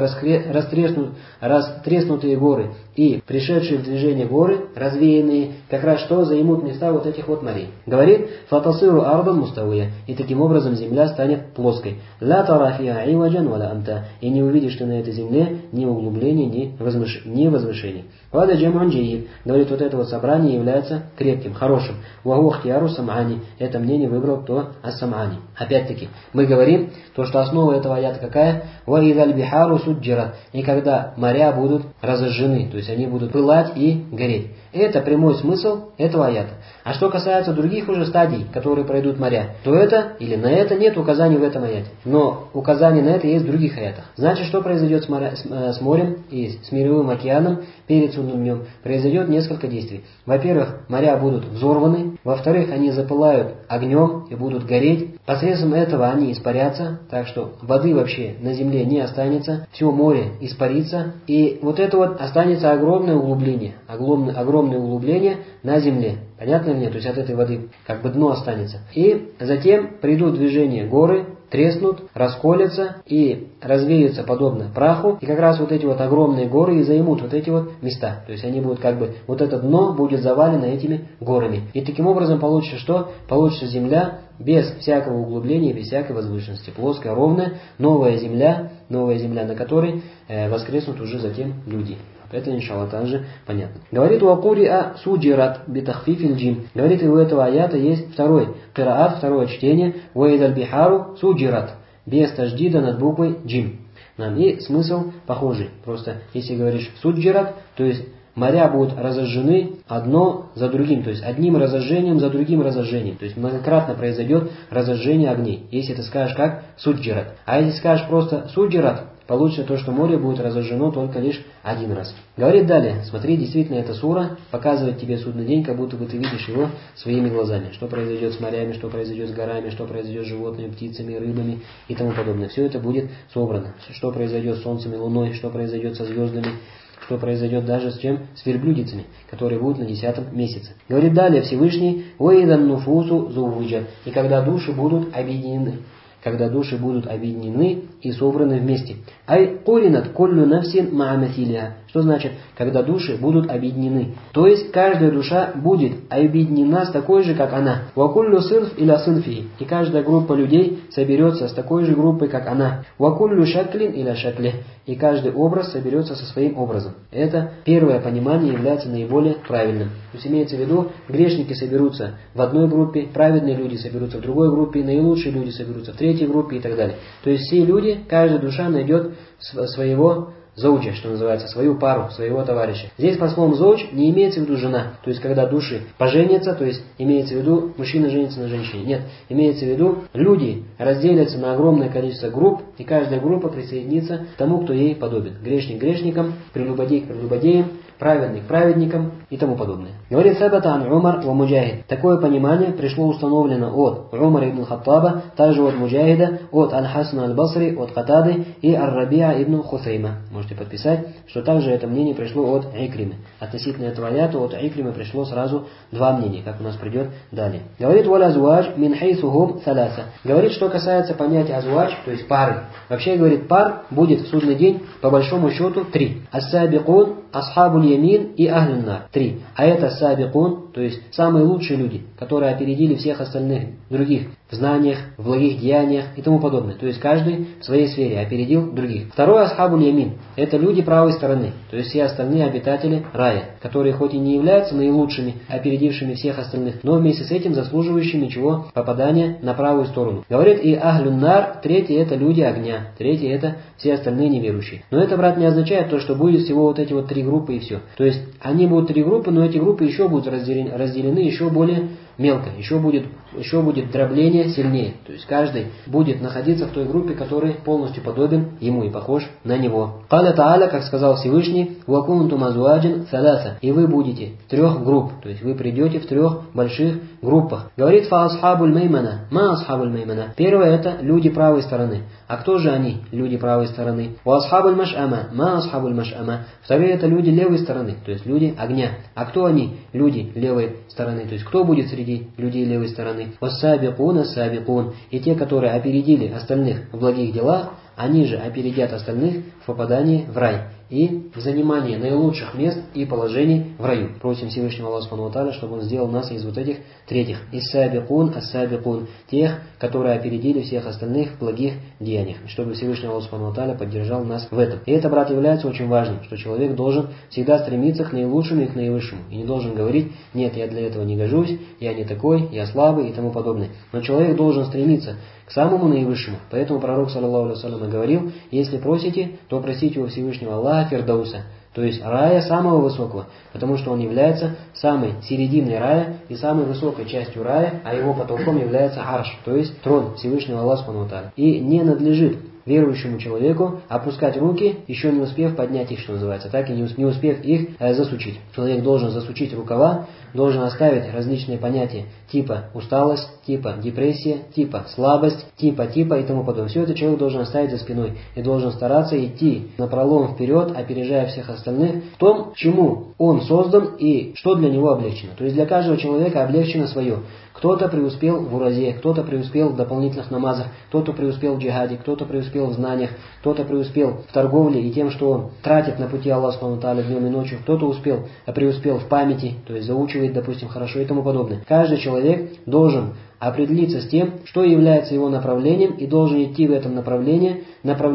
растреснутые горы и пришедшие в движение горы, развеянные, как раз что займут места вот этих вот морей. Говорит, фатасиру ардан муставия. И таким образом земля станет плоской. Ла тарафия айваджан вала амта. И не увидишь ты на этой земле ни углубления, ни возвышений. Вада джам'ун джейид. Говорит, вот это вот собрание является крепким, хорошим. Вахухтиару сам'ани. Это мнение выбрал кто? Ас-сам'ани. Опять-таки, мы говорим, то, что основа этого аята какая? Ваидаль бихару суджират. И когда моря будут разожжены, то есть они будут пылать и гореть. Это прямой смысл этого аята. А что касается других уже стадий, которые пройдут моря, то это или на это нет указаний в этом аяте. Но указания на это есть в других аятах. Значит, что произойдет с морем и с мировым океаном перед судным днем? Произойдет несколько действий. Во-первых, моря будут взорваны. Во-вторых, они запылают огнем и будут гореть. Посредством этого они испарятся, так что воды вообще на земле не останется. Все море испарится. И вот это вот останется огромное углубление. Огромное углубление на земле. Понятно или нет? То есть от этой воды как бы дно останется. И затем придут в движение горы, треснут, расколятся и развеются подобно праху, и как раз вот эти вот огромные горы и займут вот эти вот места. То есть они будут как бы, вот это дно будет завалено этими горами. И таким образом получится что? Получится земля без всякого углубления, без всякой возвышенности. Плоская, ровная, новая земля, на которой воскреснут уже затем люди. Это, иншаллах, также понятно. Говорит «Уакуриа суджират битахфифил джим». Говорит, и у этого аята есть второй кираат, второе чтение «Уэйдаль бихару суджират» без таждида над буквой джим. И смысл похожий. Просто если говоришь суджират, то есть моря будут разожжены одно за другим, то есть одним разожжением за другим разожжением. То есть многократно произойдет разожжение огней, если ты скажешь как суджират. А если скажешь просто суджират, получится то, что море будет разожжено только лишь один раз. Говорит далее, смотри, действительно эта сура показывает тебе судный день, как будто бы ты видишь его своими глазами. Что произойдет с морями, что произойдет с горами, что произойдет с животными, птицами, рыбами и тому подобное. Все это будет собрано. Что произойдет с солнцем и луной, что произойдет со звездами, что произойдет даже с чем? С верблюдицами, которые будут на 10 месяце. Говорит далее Всевышний, «Уэйдан нуфусу зуввиджат». И когда души будут объединены. Когда души будут объединены и собраны вместе. Ай куринат куллю нафсин ма'амафилиа. Что значит, когда души будут объединены? То есть, каждая душа будет объединена с такой же, как она. Вакуллю сынф иля сынфи. И каждая группа людей соберется с такой же группой, как она. Вакуллю шаклин иля шакле. И каждый образ соберется со своим образом. Это первое понимание является наиболее правильным. То есть, имеется в виду, грешники соберутся в одной группе, праведные люди соберутся в другой группе, наилучшие люди соберутся в третьей группе и так далее. То есть, все люди, каждая душа найдет своего зауджа, что называется, свою пару, своего товарища. Здесь по словам зауджа не имеется в виду жена, то есть когда души поженятся, то есть имеется в виду мужчина женится на женщине. Нет, имеется в виду люди разделятся на огромное количество групп, и каждая группа присоединится к тому, кто ей подобен. Грешник грешникам, прелюбодей к прелюбодеям, праведный к праведникам и тому подобное. Говорит Сабата ан Умар ва Муджахид. Такое понимание пришло установлено от Умара ибн Хаттаба, также от Муджахида, от Аль-Хасана Аль-Басри, от Катады и Ар-Рабиа ибн Хусейма. Можете подписать, что также это мнение пришло от Икримы. Относительно этого аята от Икримы пришло сразу два мнения, как у нас придет далее. Говорит «Валь азвадж мин хайсухум саласа». Говорит, что касается понятия азвадж, то есть пары. Вообще, говорит, пар будет в судный день по большому счету 3. Ас-сабикун, асхабуль ямин и ахлюннар. 3. А это сабикун, то есть самые лучшие люди, которые опередили всех остальных других в знаниях, в благих деяниях и тому подобное. То есть каждый в своей сфере опередил других. Второе асхабуль ямин. Это люди правой стороны, то есть все остальные обитатели рая, которые хоть и не являются наилучшими, опередившими всех остальных, но вместе с этим заслуживающими чего? Попадания на правую сторону. Говорит и ахлюннар, третье это люди огня, третье это все остальные неверующие. Но это, брат, не означает то, что будет всего вот эти вот 3 группы и все. То есть они будут 3 группы, но эти группы еще будут разделены еще более мелко, еще будет дробление сильнее. То есть каждый будет находиться в той группе, который полностью подобен ему и похож на него. Каля Тааля, как сказал Всевышний, «Вакунтум азваджин саласа». И вы будете 3 групп, то есть вы придете в 3 больших группах. Говорит «Фа асхабуль меймана». Ма асхабуль меймана. Первое это люди правой стороны. А кто же они, люди правой стороны? «Ва асхабуль маш'ама». Ма асхабуль маш'ама. Второе это люди левой стороны, то есть люди огня. А кто они, люди левой стороны? То есть кто будет среди людей левой стороны? «Вассабикун ассабикун». И те, которые опередили остальных в благих делах, они же опередят остальных в попадании в рай и в занимании наилучших мест и положений в раю. Просим Всевышнего Аллаха Субхану ва Тааля, чтобы Он сделал нас из вот этих третьих. Иссабикун ассабикун. Тех, которые опередили всех остальных в благих деяниях. Чтобы Всевышний Аллах Субхану ва Тааля поддержал нас в этом. И это, брат, является очень важным, что человек должен всегда стремиться к наилучшему и к наивысшему. И не должен говорить, нет, я для этого не гожусь, я не такой, я слабый и тому подобное. Но человек должен стремиться к самому наивысшему. Поэтому пророк, саллаллаху алейхи ва саллям, говорил, если просите, то просите у Всевышнего Аллаха фирдауса, то есть рая самого высокого, потому что он является самой серединой рая и самой высокой частью рая, а его потолком является арш, то есть трон Всевышнего Аллаха Субхану ва Тааля. И не надлежит верующему человеку опускать руки, еще не успев поднять их, что называется, так и не успев их засучить. Человек должен засучить рукава, должен оставить различные понятия типа усталость, типа депрессия, типа слабость, типа и тому подобное. Все это человек должен оставить за спиной и должен стараться идти напролом вперед, опережая всех остальных в том, чему он создан и что для него облегчено. То есть для каждого человека облегчено свое. Кто-то преуспел в уразе, кто-то преуспел в дополнительных намазах, кто-то преуспел в джихаде, кто-то преуспел в знаниях, кто-то преуспел в торговле и тем, что он тратит на пути Аллаха Субхану ва Тааля днем и ночью, кто-то преуспел в памяти, то есть заучивает, допустим, хорошо и тому подобное. Каждый человек должен определиться с тем, что является его направлением, и должен идти в этом направлении,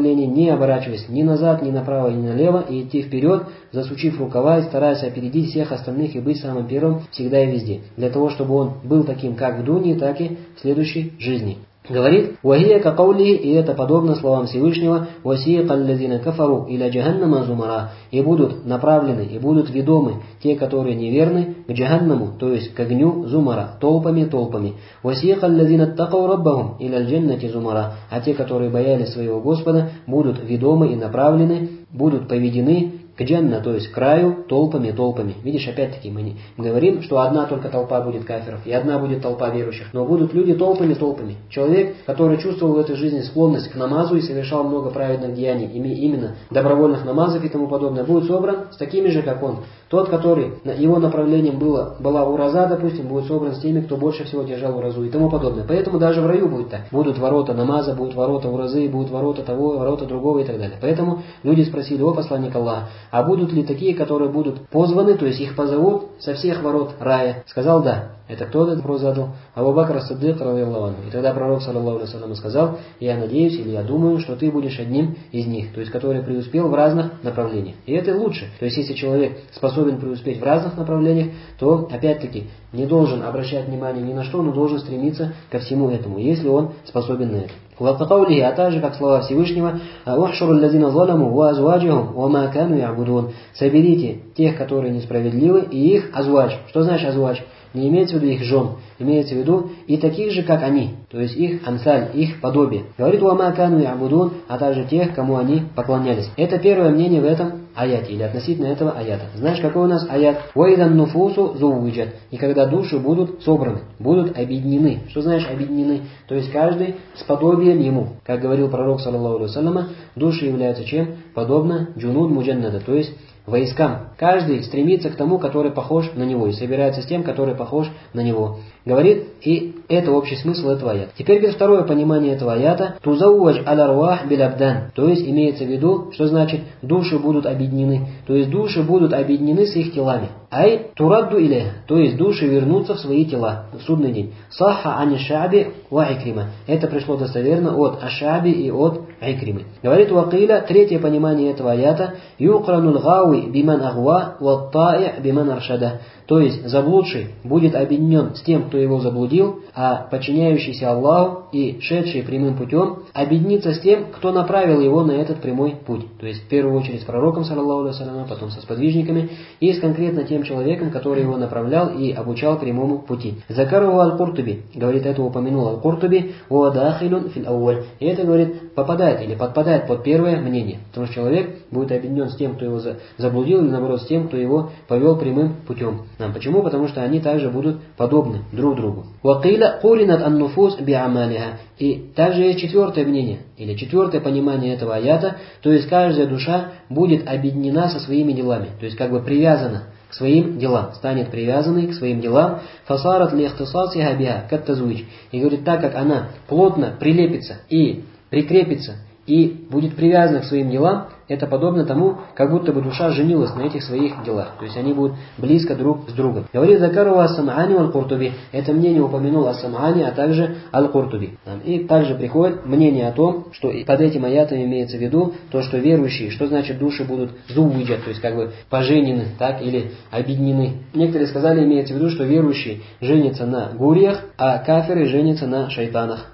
не оборачиваясь ни назад, ни направо, ни налево, и идти вперед, засучив рукава и стараясь опередить всех остальных и быть самым первым всегда и везде, для того, чтобы он был таким как в дунье, так и в следующей жизни. Говорит, «Вахия каулихи», и это подобно словам Всевышнего, «Васиqa аллазина кафару иля джаханнама зумара», и будут направлены, и будут ведомы те, которые неверны, к джаханнаму, то есть к огню зумара, толпами. «Васиqa аллазина аттакау раббахум иля джаннати зумара», а те, которые боялись своего Господа, будут ведомы и направлены, будут поведены к джанна, то есть к краю, толпами. Видишь, опять-таки мы говорим, что одна только толпа будет кафиров, и одна будет толпа верующих, но будут люди толпами. Человек, который чувствовал в этой жизни склонность к намазу и совершал много праведных деяний, именно добровольных намазов и тому подобное, будет собран с такими же, как он. Тот, который его направлением была ураза, допустим, будет собран с теми, кто больше всего держал уразу и тому подобное. Поэтому даже в раю будет так. Будут ворота намаза, будут ворота уразы, будут ворота того, ворота другого и так далее. Поэтому люди спросили: «О посланник Аллаха, а будут ли такие, которые будут позваны, то есть их позовут со всех ворот рая?» Сказал: «Да». Это кто этот вопрос задал? Абу Бакр ас-Сиддик, радийаллаху анху. И тогда пророк, саллаллаху алейхи ва саллям, сказал: «Я надеюсь, или я думаю, что ты будешь одним из них», то есть который преуспел в разных направлениях. И это лучше. То есть если человек способен преуспеть в разных направлениях, то опять-таки не должен обращать внимание ни на что, но должен стремиться ко всему этому, если он способен на это. وَقَوْلِهِ, а также как слова Всевышнего: «Ухшуру аллазина заламу ва азваджахум ва ма кану я'будун». Соберите тех, которые несправедливы, и их азвадж. Что значит азвадж? Не имеется в виду их жен, имеется в виду и таких же, как они, то есть их амсаль, их подобие. Говорит: «Ва ма кану я'будун», а также тех, кому они поклонялись. Это первое мнение в этом аяте, или относительно этого аята. Знаешь, какой у нас аят? «Вайдан нуфусу зуввиджат». И когда души будут собраны, будут объединены. Что значит объединены? То есть каждый с подобием ему. Как говорил пророк, саллаллаху алейхи ва саллям, души являются чем? Подобно джунуд муджаннада, то есть войскам. Каждый стремится к тому, который похож на него, и собирается с тем, который похож на него. Говорит, и это общий смысл этого аята. Теперь второе понимание этого аята: «Тузауадж аль-арвах биль-абдан». То есть имеется в виду, что значит души будут объединены. То есть души будут объединены с их телами. Ай турадду илейха, то есть души вернутся в свои тела в судный день. Сахха ани шаби ва икрима. Это пришло достоверно от Ашаби и от Икримы. Говорит Вакиля, третье понимание этого аята: «Юкранул гауи биман агва ва та'i биман аршада». То есть заблудший будет объединен с тем, кто его заблудил, а подчиняющийся Аллаху и шедший прямым путем объединится с тем, кто направил его на этот прямой путь. То есть в первую очередь с пророком, саллаллаху алейхи ва саллям, потом со сподвижниками и с конкретно тем человеком, который его направлял и обучал прямому пути. Закару аль-Куртуби, говорит, это упомянул аль-Куртуби, «Ва дахилун фил ауаль». И это, говорит, попадает или подпадает под первое мнение. Потому что человек будет объединен с тем, кто его заблудил, или наоборот с тем, кто его повел прямым путем. Почему? Потому что они также будут подобны друг другу. «Вакиля куринат ан-нуфус би'амалиха». И также есть четвертое мнение, или четвертое понимание этого аята, то есть каждая душа будет объединена со своими делами, то есть как бы привязана к своим делам, станет привязанной к своим делам. «Фасарат ли ихтисасиха биха кат-тазвидж». И говорит, так как она плотно прилепится и прикрепится и будет привязана к своим делам, это подобно тому, как будто бы душа женилась на этих своих делах. То есть они будут близко друг с другом. Говорит Закару ас-Сам'ани валь-Куртуби. Это мнение упомянул ас-Сам'ани, а также аль-Куртуби. И также приходит мнение о том, что под этим аятом имеется в виду то, что верующие, что значит души будут зуввиджат, то есть как бы поженены, так, или объединены. Некоторые сказали, имеется в виду, что верующие женятся на гурьях, а кафиры женятся на шайтанах.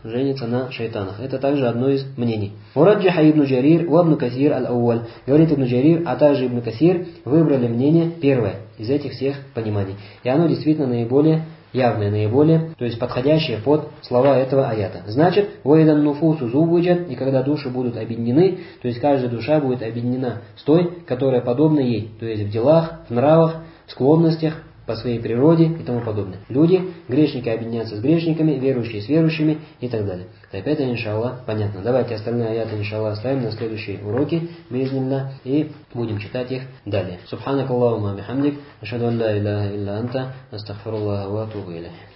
Это также одно из мнений. Ураджиха ибн Джарир ва ибн Касир аль-Ауаль. Говорит Ибн Джарир, а также Ибн Касир выбрали мнение первое из этих всех пониманий. И оно действительно наиболее явные наиболее, то есть подходящие под слова этого аята. Значит, «Ваидан нуфусу зуввиджат», и когда души будут объединены, то есть каждая душа будет объединена с той, которая подобна ей, то есть в делах, в нравах, в склонностях, по своей природе и тому подобное. Люди, грешники объединяются с грешниками, верующие с верующими и так далее. Опять это, иншаллах, понятно. Давайте остальные аяты, иншаллах, оставим на следующие уроки, биизнилля, и будем читать их далее. Субханак Аллахумма бихамдик, ашхаду ан ла иляха илля анта, астагфируллаха ва атубу илейх.